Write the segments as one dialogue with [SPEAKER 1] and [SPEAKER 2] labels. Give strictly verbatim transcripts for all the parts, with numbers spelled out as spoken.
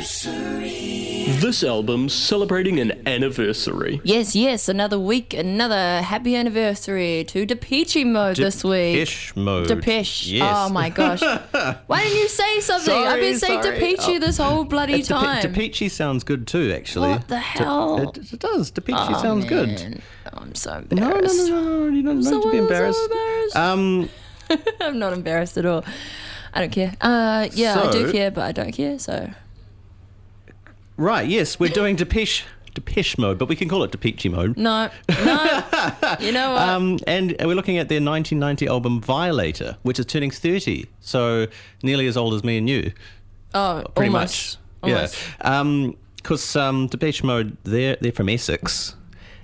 [SPEAKER 1] anniversary.
[SPEAKER 2] This album's celebrating an anniversary.
[SPEAKER 3] Yes, yes, another week, another happy anniversary to Depeche Mode this week.
[SPEAKER 4] Depeche Mode.
[SPEAKER 3] Depeche.
[SPEAKER 4] Yes.
[SPEAKER 3] Oh my gosh. Why didn't you say something?
[SPEAKER 4] Sorry,
[SPEAKER 3] I've been saying
[SPEAKER 4] sorry.
[SPEAKER 3] Depeche
[SPEAKER 4] Oh.
[SPEAKER 3] this whole bloody
[SPEAKER 4] It's
[SPEAKER 3] time.
[SPEAKER 4] Depe- Depeche sounds good too, actually.
[SPEAKER 3] What the hell?
[SPEAKER 4] De- it, it does. Depeche
[SPEAKER 3] Oh,
[SPEAKER 4] sounds good.
[SPEAKER 3] man. I'm so
[SPEAKER 4] No, no,
[SPEAKER 3] embarrassed.
[SPEAKER 4] no, no, no. You don't,
[SPEAKER 3] so
[SPEAKER 4] don't to be
[SPEAKER 3] so
[SPEAKER 4] embarrassed.
[SPEAKER 3] embarrassed.
[SPEAKER 4] Um,
[SPEAKER 3] I'm not embarrassed at all. I don't care. Uh, yeah, I do
[SPEAKER 4] So-
[SPEAKER 3] care, but I don't care, so...
[SPEAKER 4] right, yes, we're doing Depeche, Depeche Mode, but we can call it Depeche Mode.
[SPEAKER 3] No, no. You know what?
[SPEAKER 4] Um, and we're looking at their nineteen ninety album Violator, which is turning thirty, so nearly as old as me and you.
[SPEAKER 3] oh,
[SPEAKER 4] Pretty
[SPEAKER 3] almost.
[SPEAKER 4] much.
[SPEAKER 3] Almost.
[SPEAKER 4] Yeah. Um, because um, Depeche Mode, they're, they're from Essex,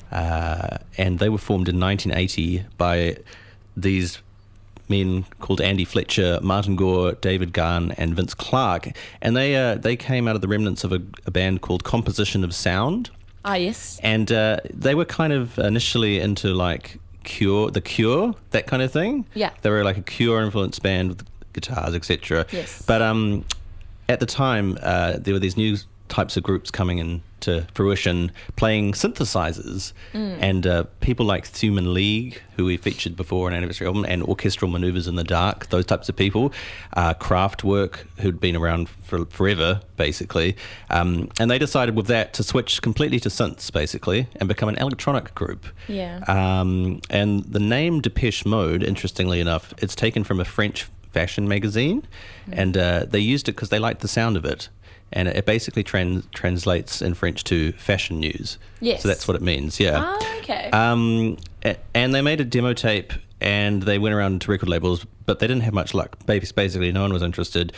[SPEAKER 4] uh, and they were formed in nineteen eighty by these men called Andy Fletcher, Martin Gore, David Garn, and Vince Clarke, and they uh, they came out of the remnants of a, a band called Composition of Sound,
[SPEAKER 3] Ah, yes.
[SPEAKER 4] and uh, they were kind of initially into like Cure, The Cure, that kind of thing.
[SPEAKER 3] Yeah.
[SPEAKER 4] They were like a Cure influenced band with guitars, et cetera.
[SPEAKER 3] Yes.
[SPEAKER 4] But um, at the time, uh, there were these new types of groups coming into fruition playing synthesizers,
[SPEAKER 3] Mm.
[SPEAKER 4] and uh, people like Thuman League, who we featured before in an anniversary album, and Orchestral Maneuvers in the Dark, those types of people, uh, Kraftwerk, who'd been around for forever basically, um, and they decided with that to switch completely to synths basically and become an electronic group.
[SPEAKER 3] Yeah.
[SPEAKER 4] Um, and the name Depeche Mode, interestingly enough, it's taken from a French fashion magazine,
[SPEAKER 3] Mm.
[SPEAKER 4] and uh, they used it because they liked the sound of it. And it basically trans- translates in French to fashion news.
[SPEAKER 3] Yes.
[SPEAKER 4] So that's what it means, yeah.
[SPEAKER 3] Ah, okay.
[SPEAKER 4] Um, a- and they made a demo tape, and they went around to record labels, but they didn't have much luck. Bas- Basically, no one was interested.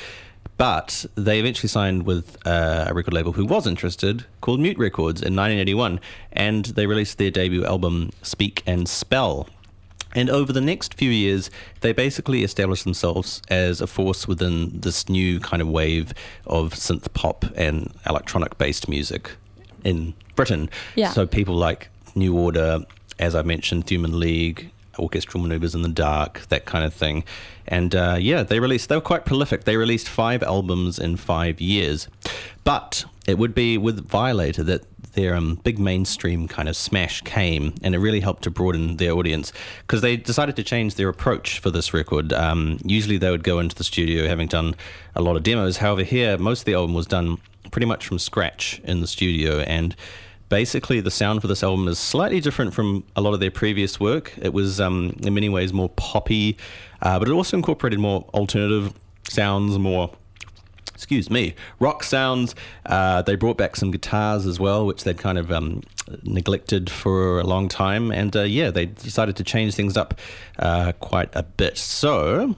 [SPEAKER 4] But they eventually signed with uh, a record label who was interested, called Mute Records, in nineteen eighty-one. And they released their debut album, Speak and Spell. And over the next few years, they basically established themselves as a force within this new kind of wave of synth pop and electronic-based music in Britain.
[SPEAKER 3] Yeah.
[SPEAKER 4] So people like New Order, as I mentioned, Thuman League, Orchestral Maneuvers in the Dark, that kind of thing. And uh, yeah, they released, they were quite prolific. They released five albums in five years. But it would be with Violator that their um, big mainstream kind of smash came, and it really helped to broaden their audience because they decided to change their approach for this record. Um, usually they would go into the studio having done a lot of demos. However, here, most of the album was done pretty much from scratch in the studio, and basically the sound for this album is slightly different from a lot of their previous work. It was um, in many ways more poppy, uh, but it also incorporated more alternative sounds, more excuse me, rock sounds. Uh, they brought back some guitars as well, which they'd kind of um, neglected for a long time. And uh, yeah, they decided to change things up uh, quite a bit. So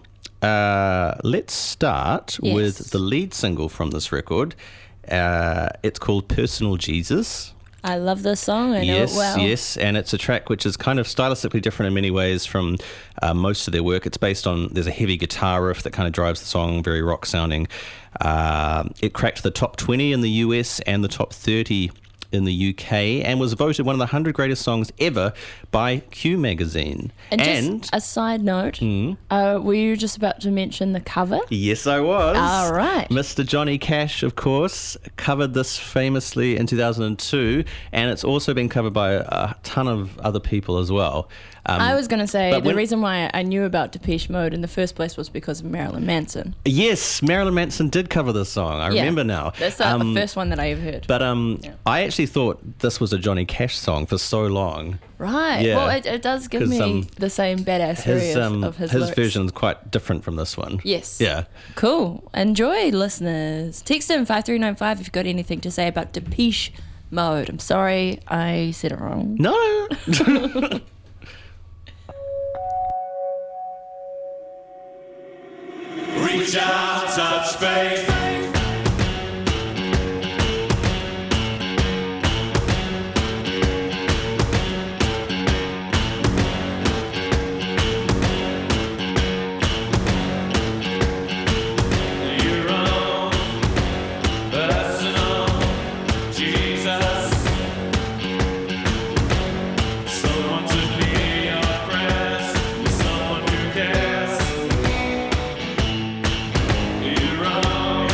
[SPEAKER 4] uh, let's start
[SPEAKER 3] Yes.
[SPEAKER 4] with the lead single from this record. Uh, it's called Personal Jesus.
[SPEAKER 3] I love this song. I know
[SPEAKER 4] Yes,
[SPEAKER 3] it well.
[SPEAKER 4] yes, and it's a track which is kind of stylistically different in many ways from uh, most of their work. It's based on, there's a heavy guitar riff that kind of drives the song, very rock sounding. Uh, it cracked the top twenty in the U S and the top thirty in the U K, and was voted one of the one hundred greatest songs ever by Q Magazine.
[SPEAKER 3] And,
[SPEAKER 4] And-
[SPEAKER 3] just a side note,
[SPEAKER 4] Hmm?
[SPEAKER 3] uh, were you just about to mention the cover?
[SPEAKER 4] Yes, I was.
[SPEAKER 3] All right.
[SPEAKER 4] Mister Johnny Cash, of course, covered this famously in two thousand two, and it's also been covered by a ton of other people as well. Um,
[SPEAKER 3] I was going to say
[SPEAKER 4] but
[SPEAKER 3] the
[SPEAKER 4] when-
[SPEAKER 3] reason why I knew about Depeche Mode in the first place was because of Marilyn Manson.
[SPEAKER 4] Yes, Marilyn Manson did cover this song. I
[SPEAKER 3] Yeah.
[SPEAKER 4] remember now.
[SPEAKER 3] That's the
[SPEAKER 4] Um,
[SPEAKER 3] first one that I ever heard.
[SPEAKER 4] But um,
[SPEAKER 3] Yeah.
[SPEAKER 4] I actually thought this was a Johnny Cash song for so long.
[SPEAKER 3] Right.
[SPEAKER 4] Yeah.
[SPEAKER 3] Well, it, it does give
[SPEAKER 4] 'Cause,
[SPEAKER 3] me
[SPEAKER 4] um,
[SPEAKER 3] the same badass
[SPEAKER 4] His
[SPEAKER 3] of,
[SPEAKER 4] um,
[SPEAKER 3] of his
[SPEAKER 4] his
[SPEAKER 3] lyrics.
[SPEAKER 4] version's quite different from this one.
[SPEAKER 3] Yes.
[SPEAKER 4] Yeah.
[SPEAKER 3] Cool. Enjoy, listeners. Text in five three nine five if you've got anything to say about Depeche Mode. I'm sorry I said it wrong.
[SPEAKER 4] No.
[SPEAKER 1] Reach out, touch faith. Your own personal Jesus. Someone to be your friend, someone who cares. Your own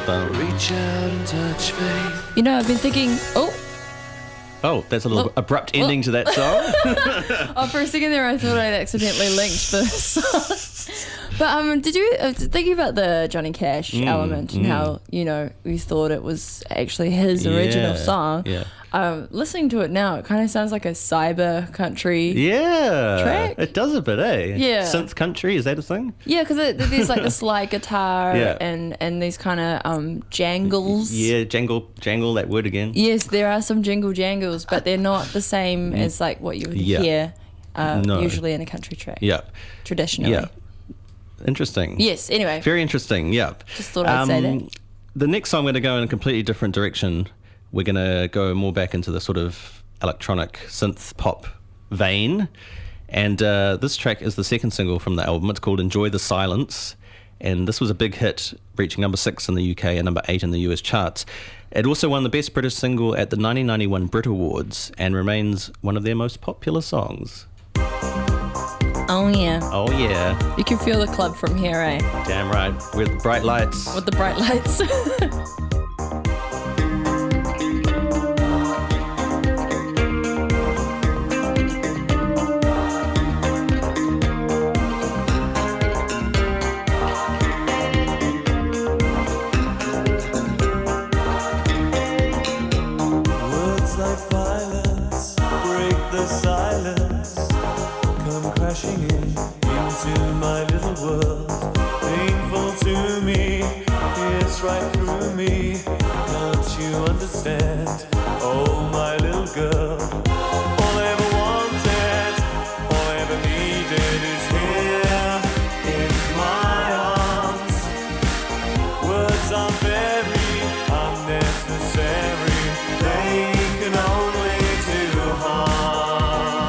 [SPEAKER 4] bum.
[SPEAKER 1] Reach out and touch faith.
[SPEAKER 3] You know, I've been thinking, oh,
[SPEAKER 4] Oh, that's a little
[SPEAKER 3] Well-
[SPEAKER 4] abrupt ending to that song.
[SPEAKER 3] oh, for a second there I thought I'd accidentally linked the song. But um, did you, uh, thinking about the Johnny Cash
[SPEAKER 4] Mm,
[SPEAKER 3] element and how, you know, we thought it was actually his original
[SPEAKER 4] Yeah,
[SPEAKER 3] song.
[SPEAKER 4] yeah.
[SPEAKER 3] Um, listening to it now, it kind of sounds like a cyber country.
[SPEAKER 4] Yeah.
[SPEAKER 3] Track?
[SPEAKER 4] It does a bit, eh?
[SPEAKER 3] Yeah.
[SPEAKER 4] Synth country, is that a thing?
[SPEAKER 3] Yeah, because there's like the slide guitar
[SPEAKER 4] Yeah.
[SPEAKER 3] and, and these kind of um, jangles.
[SPEAKER 4] Yeah, jangle, jangle, that word again.
[SPEAKER 3] Yes, there are some jingle jangles, but they're not the same as like what you would
[SPEAKER 4] Yeah.
[SPEAKER 3] hear uh,
[SPEAKER 4] No.
[SPEAKER 3] usually in a country track.
[SPEAKER 4] Yeah.
[SPEAKER 3] Traditionally.
[SPEAKER 4] Yeah. Interesting.
[SPEAKER 3] Yes, anyway.
[SPEAKER 4] Very interesting, yeah.
[SPEAKER 3] Just thought I'd say that.
[SPEAKER 4] The next song, I'm going to go in a completely different direction. We're going to go more back into the sort of electronic synth pop vein. And uh, this track is the second single from the album. It's called Enjoy the Silence. And this was a big hit, reaching number six in the U K and number eight in the U S charts. It also won the Best British Single at the nineteen ninety-one Brit Awards and remains one of their most popular songs.
[SPEAKER 3] Oh, yeah.
[SPEAKER 4] Oh, yeah.
[SPEAKER 3] You can feel the club from here, eh?
[SPEAKER 4] Damn right. With bright lights.
[SPEAKER 3] With the bright lights.
[SPEAKER 1] Words like violence break the silence, come crashing in into my little world. Painful to me, it's right through me. Don't you understand? Oh, my little girl. All I ever wanted, all I ever needed is here in my arms. Words are very unnecessary. They can only do harm.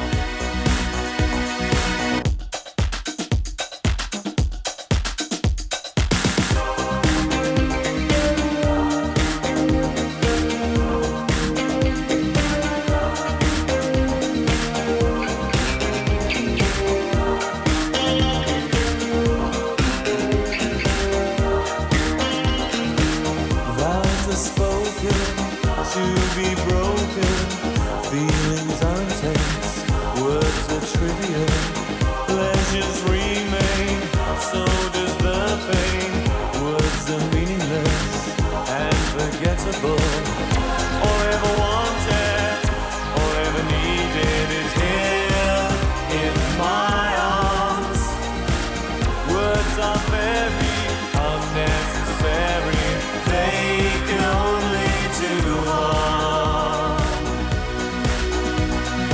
[SPEAKER 1] Vows are spoken to be broken. Feelings are intense, words are trivial. Pleasures remain, so does the pain. Words are meaningless and forgettable. All I ever wanted, all I ever needed is here in my arms. Words are very unnecessary. They can only do harm.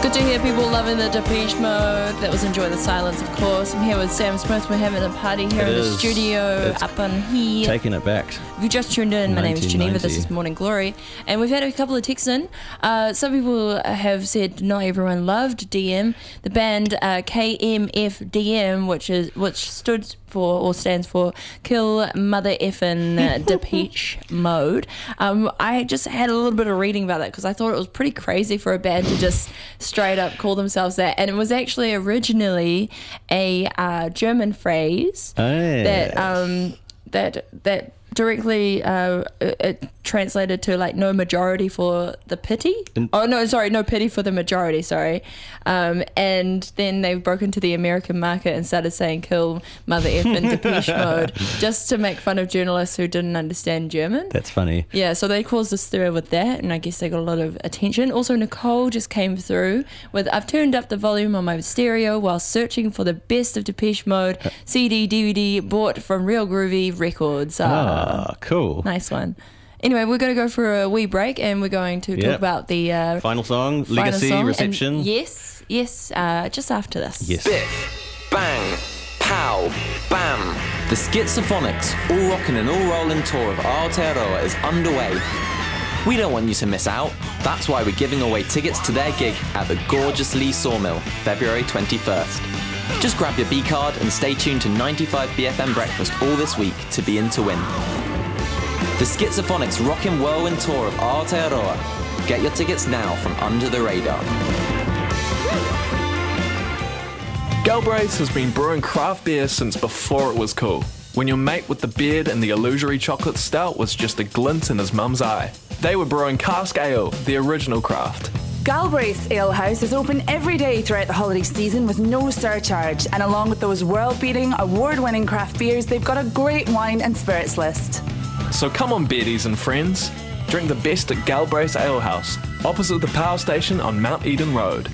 [SPEAKER 3] Good to hear people loving the Depeche Mode. That was Enjoy the Silence, of course. I'm here with Sam Smith. We're having a party here
[SPEAKER 4] It
[SPEAKER 3] in the
[SPEAKER 4] is.
[SPEAKER 3] studio,
[SPEAKER 4] It's
[SPEAKER 3] up on here.
[SPEAKER 4] Taking it back.
[SPEAKER 3] If you just tuned in, my name is Geneva. This is Morning Glory. And we've had a couple of texts in. Uh, some people have said not everyone loved D M. The band uh, K M F D M, which is which stood for or stands for Kill Mother Effin' uh, Depeche Mode. Um, I just had a little bit of reading about that because I thought it was pretty crazy for a band to just straight up call themselves that. And it was actually originally a uh, German phrase
[SPEAKER 4] Hey.
[SPEAKER 3] that um, that that directly uh, it, it translated to like no majority for the pity.
[SPEAKER 4] In-
[SPEAKER 3] oh no, sorry, no pity for the majority. Sorry, um, and then they broke into the American market and started saying "kill Mother Effin' Depeche Mode" just to make fun of journalists who didn't understand German.
[SPEAKER 4] That's funny.
[SPEAKER 3] Yeah, so they caused a stir with that, and I guess they got a lot of attention. Also, Nicole just came through with, I've turned up the volume on my stereo while searching for the best of Depeche Mode C D, D V D bought from Real Groovy Records. Uh,
[SPEAKER 4] Ah, cool.
[SPEAKER 3] Nice one. Anyway, we're going to go for a wee break, and we're going to talk
[SPEAKER 4] Yep.
[SPEAKER 3] about the uh,
[SPEAKER 4] Final song,
[SPEAKER 3] final
[SPEAKER 4] Legacy,
[SPEAKER 3] song, and
[SPEAKER 4] Reception.
[SPEAKER 3] yes, yes, uh, just after this.
[SPEAKER 4] Yes.
[SPEAKER 5] Biff, bang, pow, bam. The Schizophonics, all rockin' and all rollin' tour of Aotearoa is underway. We don't want you to miss out. That's why we're giving away tickets to their gig at the gorgeous Lee Sawmill, February twenty-first. Just grab your B card and stay tuned to ninety-five B F M Breakfast all this week to be in to win. The Schizophonics Rockin' Whirlwind Tour of Aotearoa. Get your tickets now from Under the Radar.
[SPEAKER 6] Galbraith's has been brewing craft beer since before it was cool. When your mate with the beard and the illusory chocolate stout was just a glint in his mum's eye. They were brewing cask ale, the original craft.
[SPEAKER 7] Galbraith's Ale House is open every day throughout the holiday season with no surcharge, and along with those world-beating, award-winning craft beers, they've got a great wine and spirits list.
[SPEAKER 6] So come on, beardies and friends. Drink the best at Galbraith's Ale House, opposite the power station on Mount Eden Road.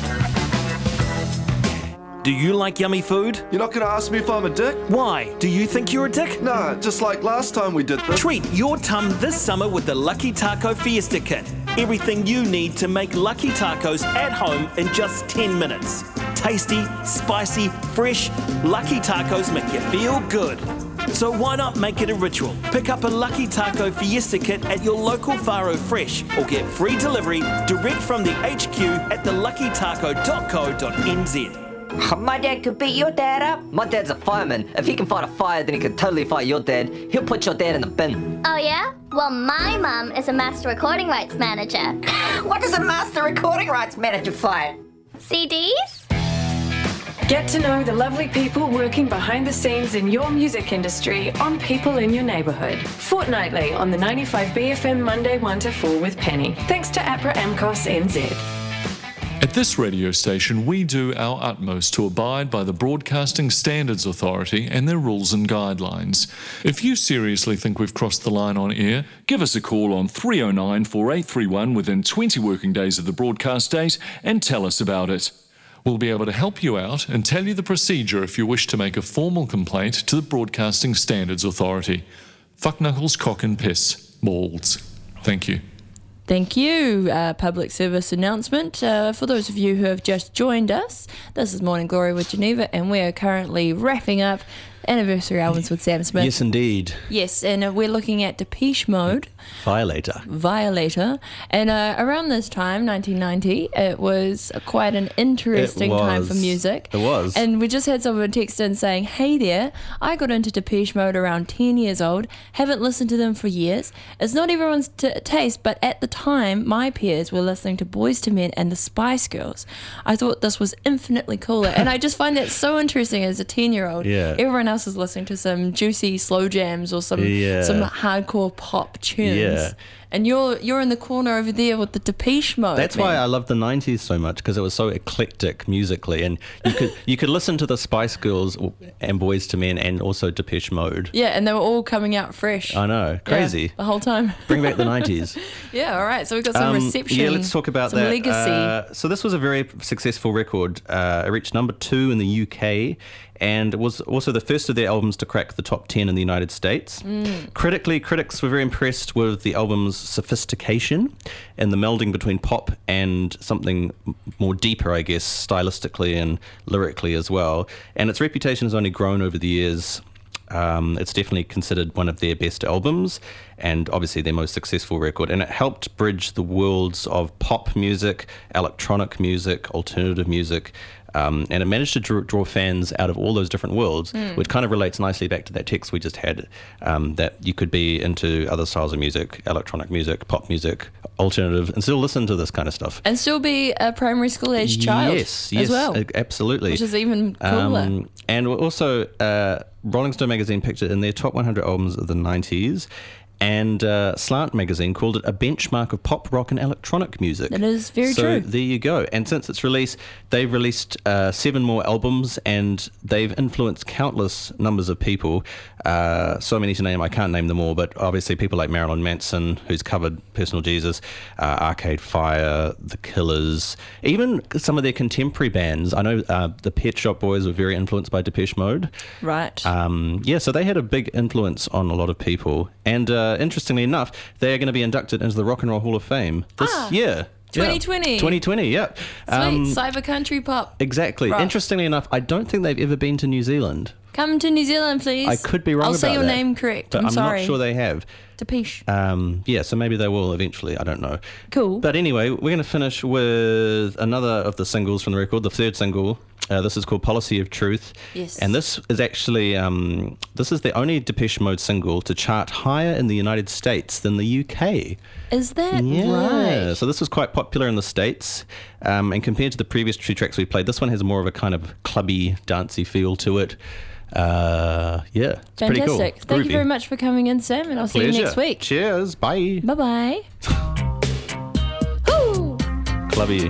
[SPEAKER 8] Do you like yummy food?
[SPEAKER 9] You're not going to ask me if I'm a dick?
[SPEAKER 8] Why? Do you think you're a dick?
[SPEAKER 9] Nah, just like last time we did this.
[SPEAKER 8] Treat your tum this summer with the Lucky Taco Fiesta Kit. Everything you need to make Lucky Tacos at home in just ten minutes. Tasty, spicy, fresh, Lucky Tacos make you feel good. So why not make it a ritual? Pick up a Lucky Taco Fiesta Kit at your local Faro Fresh or get free delivery direct from the H Q at the lucky taco dot co dot n z.
[SPEAKER 10] My dad could beat your dad up. My dad's a fireman. If he can fight a fire, then he could totally fight your dad. He'll put your dad in the bin.
[SPEAKER 11] Oh yeah? Well, my mum is a master recording rights manager.
[SPEAKER 10] What does a master recording rights manager fight?
[SPEAKER 11] C Ds?
[SPEAKER 12] Get to know the lovely people working behind the scenes in your music industry on People in Your Neighbourhood. Fortnightly on the ninety-five B F M Monday one to four with Penny. Thanks to APRA AMCOS N Z.
[SPEAKER 13] At this radio station, we do our utmost to abide by the Broadcasting Standards Authority and their rules and guidelines. If you seriously think we've crossed the line on air, give us a call on three oh nine, four eight three one within twenty working days of the broadcast date and tell us about it. We'll be able to help you out and tell you the procedure if you wish to make a formal complaint to the Broadcasting Standards Authority. Fuck knuckles, cock and piss. Balls. Thank you.
[SPEAKER 3] Thank you. Uh, public service announcement. Uh, for those of you who have just joined us, this is Morning Glory with Geneva, and we are currently wrapping up anniversary albums with Sam Smith.
[SPEAKER 4] Yes, indeed.
[SPEAKER 3] Yes, and uh, we're looking at Depeche Mode.
[SPEAKER 4] Violator.
[SPEAKER 3] Violator. And uh, around this time, nineteen ninety, it was quite an interesting
[SPEAKER 4] It
[SPEAKER 3] time
[SPEAKER 4] was.
[SPEAKER 3] for music.
[SPEAKER 4] It was.
[SPEAKER 3] And we just had someone text in saying, hey there, I got into Depeche Mode around ten years old, haven't listened to them for years. It's not everyone's t- taste, but at the time, my peers were listening to Boyz two Men and the Spice Girls. I thought this was infinitely cooler. And I just find that so interesting as a ten-year-old.
[SPEAKER 4] Yeah.
[SPEAKER 3] Everyone else is listening to some juicy slow jams or some
[SPEAKER 4] Yeah.
[SPEAKER 3] some hardcore pop tunes.
[SPEAKER 4] Yeah.
[SPEAKER 3] And you're you're in the corner over there with the Depeche Mode.
[SPEAKER 4] That's
[SPEAKER 3] man.
[SPEAKER 4] why I love the nineties so much, because it was so eclectic musically, and you could you could listen to the Spice Girls and Boyz two Men and also Depeche Mode.
[SPEAKER 3] Yeah, and they were all coming out fresh.
[SPEAKER 4] I know, crazy.
[SPEAKER 3] Yeah, the whole time.
[SPEAKER 4] Bring back the nineties.
[SPEAKER 3] Yeah, all right. So we've got some
[SPEAKER 4] Um,
[SPEAKER 3] reception.
[SPEAKER 4] Yeah, let's talk about
[SPEAKER 3] some
[SPEAKER 4] that.
[SPEAKER 3] legacy.
[SPEAKER 4] Uh, so this was a very successful record. Uh, it reached number two in the U K, and it was also the first of their albums to crack the top ten in the United States.
[SPEAKER 3] Mm.
[SPEAKER 4] Critically, critics were very impressed with the album's sophistication and the melding between pop and something more deeper, I guess, stylistically and lyrically as well. And its reputation has only grown over the years. Um, it's definitely considered one of their best albums and obviously their most successful record. And it helped bridge the worlds of pop music, electronic music, alternative music. Um, and it managed to draw, draw fans out of all those different worlds, mm. which kind of relates nicely back to that text we just had, um, that you could be into other styles of music, electronic music, pop music, alternative, and still listen to this kind of stuff.
[SPEAKER 3] And still be a primary school age child
[SPEAKER 4] yes, yes,
[SPEAKER 3] as well.
[SPEAKER 4] Absolutely.
[SPEAKER 3] Which is even cooler. Um,
[SPEAKER 4] and also, uh, Rolling Stone magazine picked it in their top one hundred albums of the nineties. And uh, Slant magazine called it a benchmark of pop, rock, and electronic music.
[SPEAKER 3] That is very
[SPEAKER 4] so
[SPEAKER 3] true.
[SPEAKER 4] So there you go. And since its release, they've released uh, seven more albums, and they've influenced countless numbers of people. Uh, so many to name, I can't name them all, but obviously people like Marilyn Manson, who's covered Personal Jesus, uh, Arcade Fire, The Killers, even some of their contemporary bands. I know uh, the Pet Shop Boys were very influenced by Depeche Mode.
[SPEAKER 3] Right.
[SPEAKER 4] Um, yeah, so they had a big influence on a lot of people. And uh, interestingly enough, they are going to be inducted into the Rock and Roll Hall of Fame this
[SPEAKER 3] ah,
[SPEAKER 4] year.
[SPEAKER 3] twenty twenty.
[SPEAKER 4] Yeah. twenty twenty, yeah.
[SPEAKER 3] Sweet,
[SPEAKER 4] um,
[SPEAKER 3] cyber country pop.
[SPEAKER 4] Exactly.
[SPEAKER 3] Rock.
[SPEAKER 4] Interestingly enough, I don't think they've ever been to New Zealand.
[SPEAKER 3] Come to New Zealand, please.
[SPEAKER 4] I could be wrong
[SPEAKER 3] I'll
[SPEAKER 4] about
[SPEAKER 3] say your
[SPEAKER 4] that,
[SPEAKER 3] name correct.
[SPEAKER 4] But
[SPEAKER 3] I'm,
[SPEAKER 4] I'm
[SPEAKER 3] sorry.
[SPEAKER 4] not sure they have.
[SPEAKER 3] Depeche.
[SPEAKER 4] Um, yeah, so maybe they will eventually. I don't know.
[SPEAKER 3] Cool.
[SPEAKER 4] But anyway, we're going to finish with another of the singles from the record, the third single. Uh, this is called Policy of Truth.
[SPEAKER 3] Yes.
[SPEAKER 4] And this is actually, um, this is the only Depeche Mode single to chart higher in the United States than the U K.
[SPEAKER 3] Is that
[SPEAKER 4] yeah.
[SPEAKER 3] right?
[SPEAKER 4] So this was quite popular in the States. Um, and compared to the previous two tracks we played, this one has more of a kind of clubby, dancey feel to it. Uh, yeah, it's
[SPEAKER 3] Fantastic.
[SPEAKER 4] pretty cool.
[SPEAKER 3] Thank
[SPEAKER 4] Groovy.
[SPEAKER 3] you very much for coming in, Sam, and I'll see
[SPEAKER 4] Pleasure.
[SPEAKER 3] you next week.
[SPEAKER 4] Cheers. Bye.
[SPEAKER 3] Bye-bye. Woo!
[SPEAKER 4] Clubby.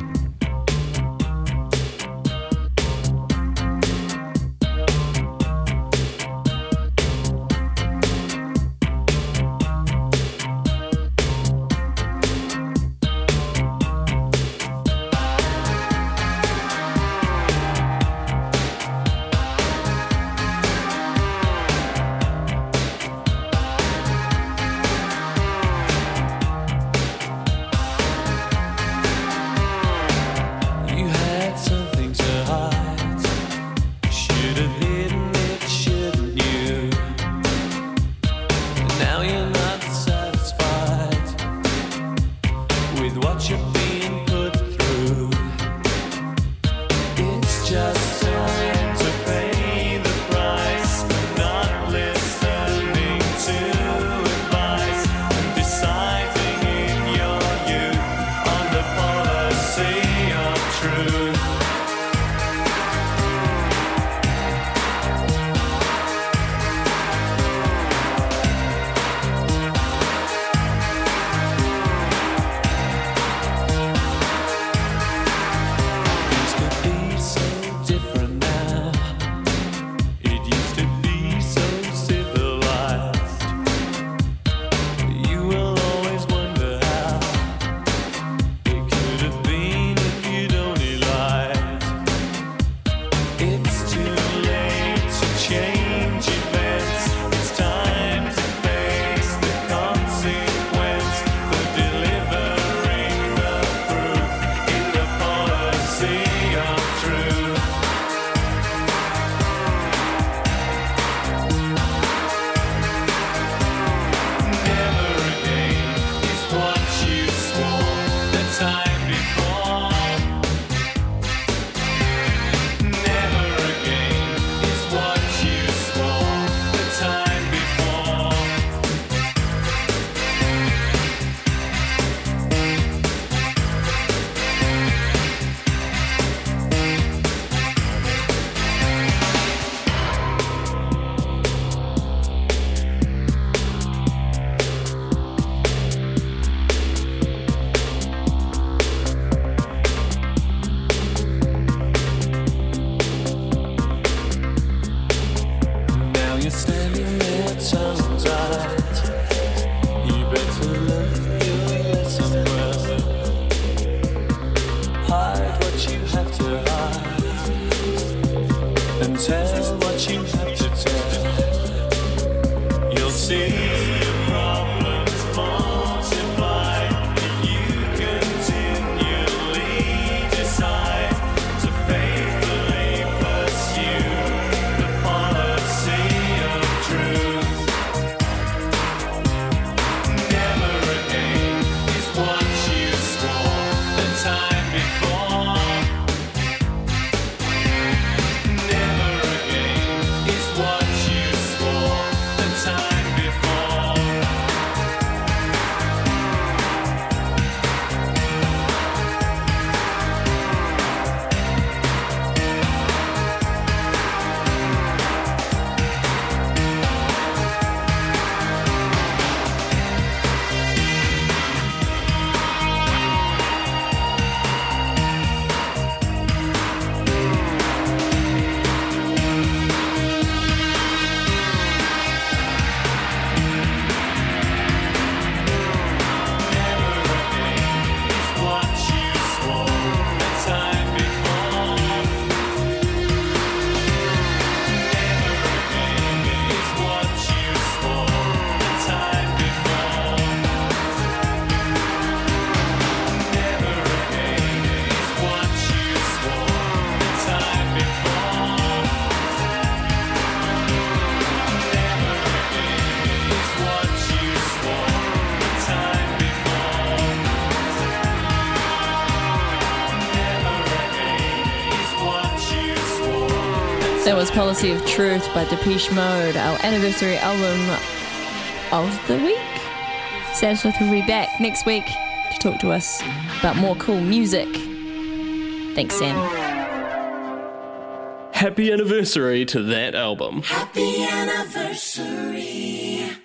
[SPEAKER 1] See your problems multiply.
[SPEAKER 3] That was Policy of Truth by Depeche Mode, our anniversary album of the week. Sam Smith will be back next week to talk to us about more cool music. Thanks, Sam.
[SPEAKER 2] Happy anniversary to that album.
[SPEAKER 1] Happy anniversary.